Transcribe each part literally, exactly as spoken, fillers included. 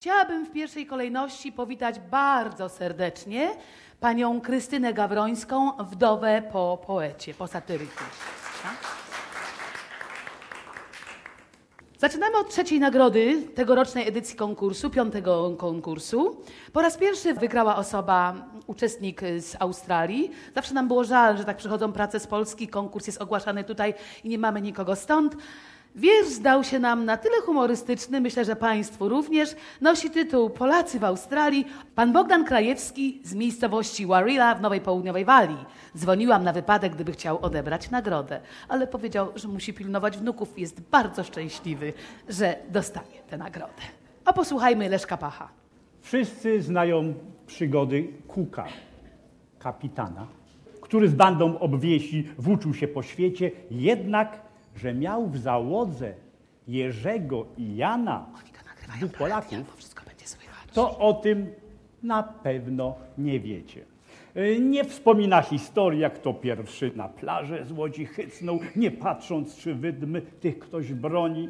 Chciałabym w pierwszej kolejności powitać bardzo serdecznie panią Krystynę Gawrońską, wdowę po poecie, po satyryku. Zaczynamy od trzeciej nagrody tegorocznej edycji konkursu, piątego konkursu. Po raz pierwszy wygrała osoba, uczestnik z Australii. Zawsze nam było żal, że tak przychodzą prace z Polski, konkurs jest ogłaszany tutaj i nie mamy nikogo stąd. Wiersz zdał się nam na tyle humorystyczny, myślę, że państwu również. Nosi tytuł Polacy w Australii. Pan Bogdan Krajewski z miejscowości Warilla w Nowej Południowej Walii. Dzwoniłam na wypadek, gdyby chciał odebrać nagrodę, ale powiedział, że musi pilnować wnuków i jest bardzo szczęśliwy, że dostanie tę nagrodę. A posłuchajmy Leszka Pacha. Wszyscy znają przygody Kuka, kapitana, który z bandą obwiesi włóczył się po świecie, jednak że miał w załodze Jerzego i Jana, dwóch Polaków, to o tym na pewno nie wiecie. Nie wspomina historii, jak to pierwszy na plażę z łodzi hycnął, nie patrząc, czy wydmy tych ktoś broni.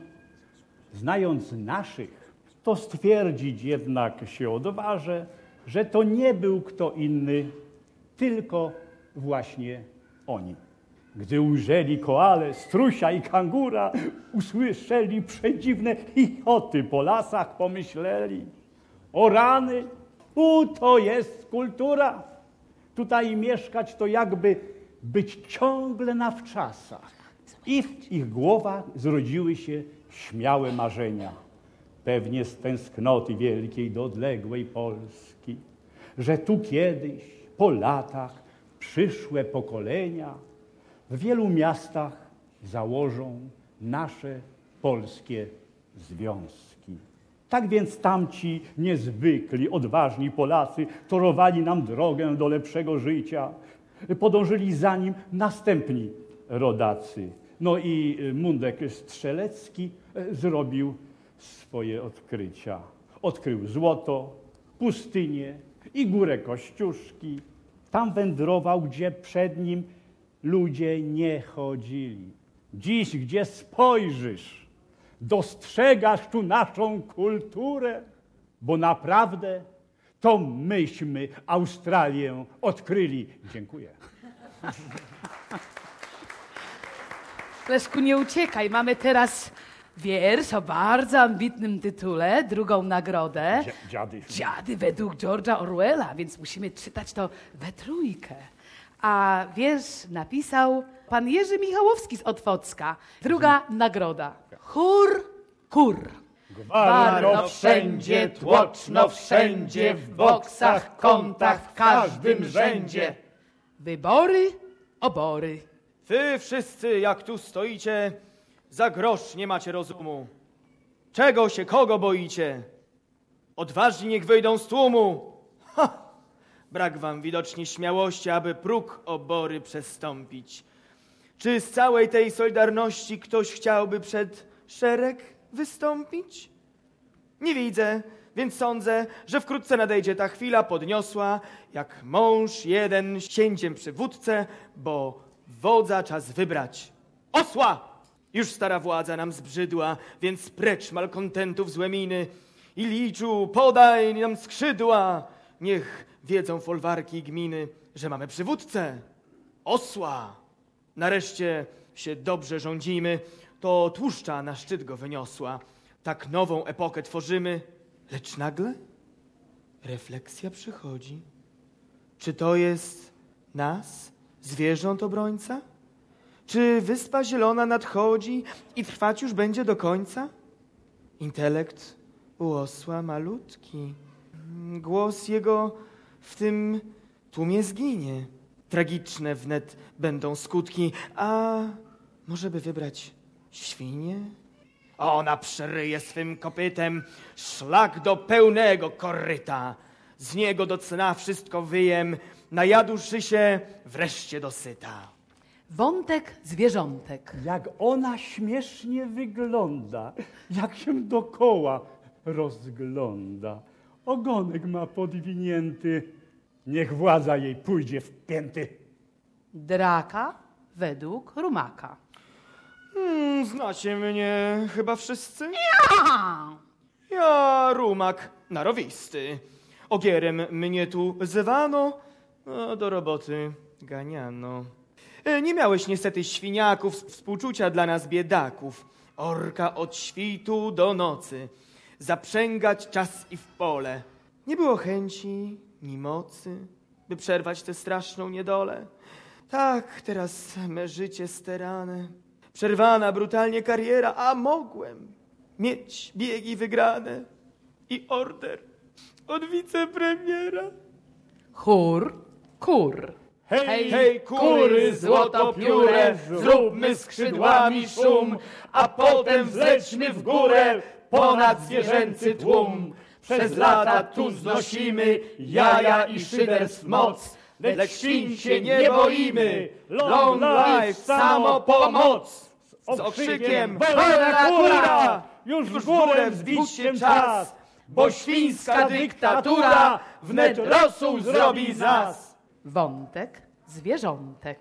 Znając naszych, to stwierdzić jednak się odważę, że to nie był kto inny, tylko właśnie oni. Gdy ujrzeli koale, strusia i kangura, usłyszeli przedziwne chichoty po lasach, pomyśleli: o rany, u to jest kultura. Tutaj mieszkać to jakby być ciągle na wczasach. I w ich głowach zrodziły się śmiałe marzenia. Pewnie z tęsknoty wielkiej do odległej Polski, że tu kiedyś, po latach, przyszłe pokolenia w wielu miastach założą nasze polskie związki. Tak więc tamci niezwykli, odważni Polacy torowali nam drogę do lepszego życia. Podążyli za nim następni rodacy. No i Mundek Strzelecki zrobił swoje odkrycia. Odkrył złoto, pustynię i górę Kościuszki. Tam wędrował, gdzie przed nim ludzie nie chodzili. Dziś, gdzie spojrzysz, dostrzegasz tu naszą kulturę, bo naprawdę to myśmy Australię odkryli. Dziękuję. Leszku, nie uciekaj. Mamy teraz wiersz o bardzo ambitnym tytule, drugą nagrodę. Dziady. Dziady według George'a Orwella, więc musimy czytać to we trójkę. A wiersz napisał pan Jerzy Michałowski z Otwocka. Druga nagroda. Chór, kur. Gwarno wszędzie, tłoczno wszędzie, w boksach, kątach, w każdym rzędzie. Wybory, obory. Wy wszyscy, jak tu stoicie, za grosz nie macie rozumu. Czego się kogo boicie? Odważni niech wyjdą z tłumu. Ha! Brak wam widocznie śmiałości, aby próg obory przestąpić. Czy z całej tej solidarności ktoś chciałby przed szereg wystąpić? Nie widzę, więc sądzę, że wkrótce nadejdzie ta chwila podniosła, jak mąż jeden z księciem przy wódce, bo wodza czas wybrać. Osła! Już stara władza nam zbrzydła, więc precz malkontentów złe miny. I liczu, podaj nam skrzydła. Niech wiedzą folwarki i gminy, że mamy przywódcę. Osła! Nareszcie się dobrze rządzimy, to tłuszcza na szczyt go wyniosła. Tak nową epokę tworzymy, lecz nagle refleksja przychodzi. Czy to jest nas, zwierząt obrońca? Czy wyspa zielona nadchodzi i trwać już będzie do końca? Intelekt u osła malutki. Głos jego w tym tłumie zginie. Tragiczne wnet będą skutki. A może by wybrać świnię? Ona przeryje swym kopytem szlak do pełnego koryta. Z niego do cna wszystko wyjem, najadłszy się wreszcie dosyta. Wątek zwierzątek. Jak ona śmiesznie wygląda, jak się dokoła rozgląda. Ogonek ma podwinięty, niech władza jej pójdzie w pięty. Draka według Rumaka. Hmm, znacie mnie chyba wszyscy? Ja! Ja, Rumak, narowisty. Ogierem mnie tu zwano, no, do roboty ganiano. E, Nie miałeś niestety świniaków, współczucia dla nas biedaków. Orka od świtu do nocy, zaprzęgać czas i w pole. Nie było chęci ni mocy, by przerwać tę straszną niedolę. Tak, teraz me życie sterane, przerwana brutalnie kariera, a mogłem mieć biegi wygrane i order od wicepremiera. Chór, kur. Hej, hej, kury, złotopióre, zróbmy skrzydłami szum, a potem wzlećmy w górę ponad zwierzęcy tłum. Przez lata tu znosimy jaja i szyderstw moc, lecz świń się nie boimy. Long life, samopomoc! Z okrzykiem wolna góra! Już w górę wzbić się czas, bo świńska dyktatura wnet rosół zrobi z nas. Wątek zwierzątek.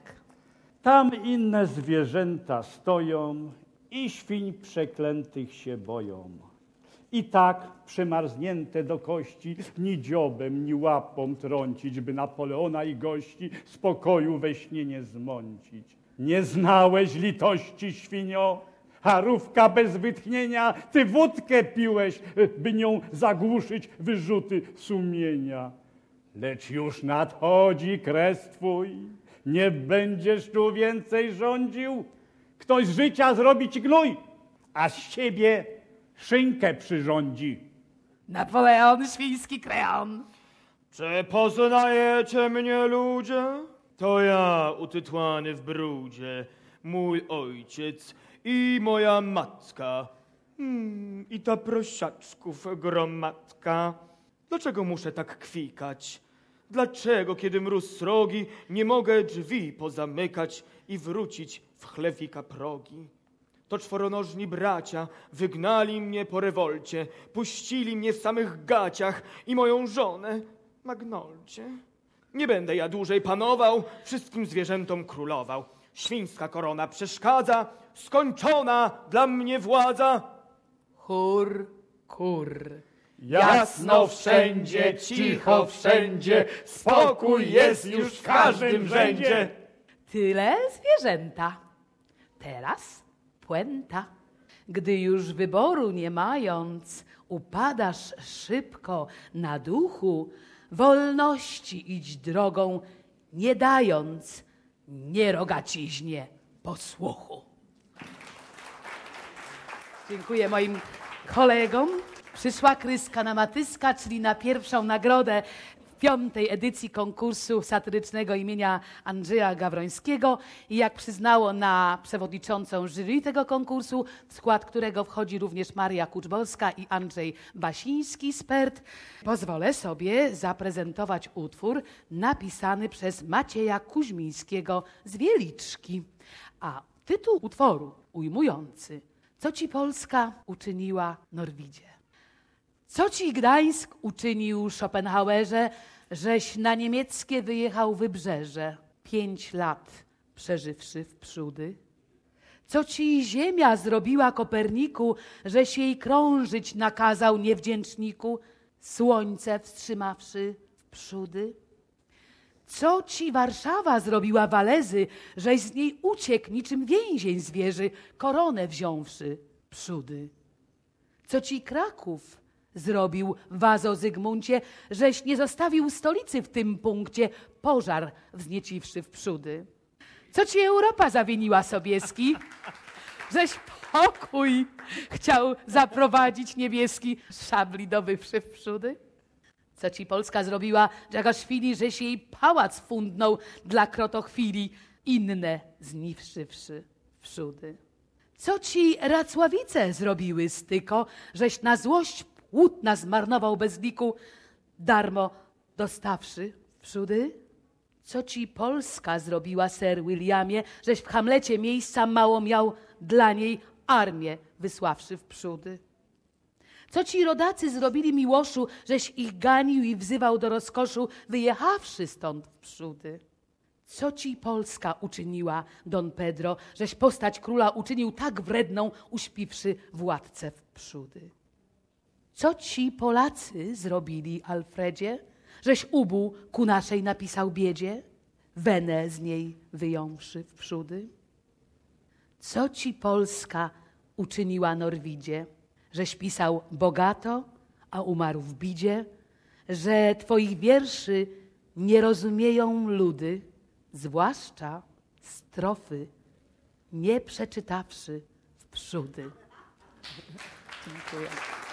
Tam inne zwierzęta stoją i świń przeklętych się boją. I tak przymarznięte do kości ni dziobem, ni łapą trącić, by Napoleona i gości spokoju we śnie nie zmącić. Nie znałeś litości, świnio? Harówka bez wytchnienia, ty wódkę piłeś, by nią zagłuszyć wyrzuty sumienia. Lecz już nadchodzi kres twój, nie będziesz tu więcej rządził. Ktoś z życia zrobi ci gnój, a z siebie szynkę przyrządzi. Napoleon, świński kreon. Czy poznajecie mnie, ludzie? To ja, utytłany w brudzie, mój ojciec i moja matka. Hmm, i ta prosiaczków gromadka. Dlaczego muszę tak kwikać? Dlaczego, kiedy mróz srogi, nie mogę drzwi pozamykać i wrócić w chlewika progi? To czworonożni bracia wygnali mnie po rewolcie, puścili mnie w samych gaciach i moją żonę na gnolcie. Nie będę ja dłużej panował, wszystkim zwierzętom królował. Świńska korona przeszkadza, skończona dla mnie władza. Chór, kur. Jasno wszędzie, cicho wszędzie, spokój jest już w każdym rzędzie. Tyle zwierzęta. Teraz puenta. Gdy już wyboru nie mając, upadasz szybko na duchu, wolności idź drogą, nie dając nie rogaciźnie posłuchu. Dziękuję moim kolegom. Przyszła kryska na matyska, czyli na pierwszą nagrodę w piątej edycji konkursu satyrycznego imienia Andrzeja Gawrońskiego. I jak przyznało na przewodniczącą jury tego konkursu, w skład którego wchodzi również Maria Kuczborska i Andrzej Basiński z P E R T, pozwolę sobie zaprezentować utwór napisany przez Macieja Kuźmińskiego z Wieliczki. A tytuł utworu ujmujący: Co ci Polska uczyniła Norwidzie? Co ci Gdańsk uczynił Schopenhauerze, żeś na niemieckie wyjechał wybrzeże, pięć lat przeżywszy w przódy? Co ci ziemia zrobiła Koperniku, żeś jej krążyć nakazał niewdzięczniku, słońce wstrzymawszy w przódy? Co ci Warszawa zrobiła Walezy, żeś z niej uciekł niczym więzień z wieży, koronę wziąwszy przódy? Co ci Kraków zrobił Wazo Zygmuncie, żeś nie zostawił stolicy w tym punkcie, pożar wznieciwszy w przódy? Co ci Europa zawiniła, Sobieski, żeś pokój chciał zaprowadzić niebieski, szabli dobywszy w przódy? Co ci Polska zrobiła Dżagoszwili, żeś jej pałac fundnął dla krotochwili, inne zniszczywszy przódy? Co ci Racławice zrobiły, Styko, żeś na złość płótna zmarnował bez liku, darmo dostawszy przódy? Co ci Polska zrobiła, Sir Williamie, żeś w Hamlecie miejsca mało miał dla niej, armię wysławszy w przódy? Co ci rodacy zrobili, Miłoszu, żeś ich ganił i wzywał do rozkoszu, wyjechawszy stąd w przódy? Co ci Polska uczyniła, Don Pedro, żeś postać króla uczynił tak wredną, uśpiwszy władcę w przódy? Co ci Polacy zrobili, Alfredzie, żeś ubu ku naszej napisał biedzie, wenę z niej wyjąwszy w przódy? Co ci Polska uczyniła Norwidzie, żeś pisał bogato, a umarł w bidzie, że twoich wierszy nie rozumieją ludy, zwłaszcza strofy, nie przeczytawszy w przódy. Dziękuję.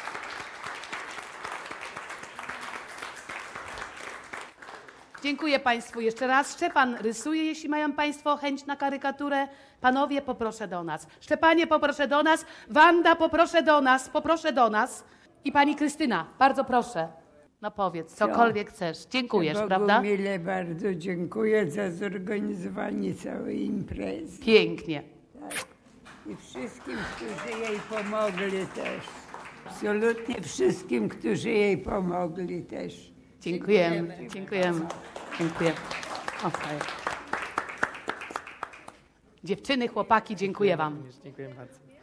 Dziękuję Państwu jeszcze raz. Szczepan rysuje, jeśli mają Państwo chęć na karykaturę. Panowie, poproszę do nas. Szczepanie, poproszę do nas. Wanda, poproszę do nas. Poproszę do nas. I pani Krystyna, bardzo proszę. No powiedz, cokolwiek chcesz. Dziękujesz, prawda? Mile bardzo dziękuję za zorganizowanie całej imprezy. Pięknie. Tak. I wszystkim, którzy jej pomogli też. Absolutnie wszystkim, którzy jej pomogli też. Dziękujemy. Dziękujemy. Dziękuję. Okay. Dziewczyny, chłopaki, dziękuję wam. Dziękuję bardzo.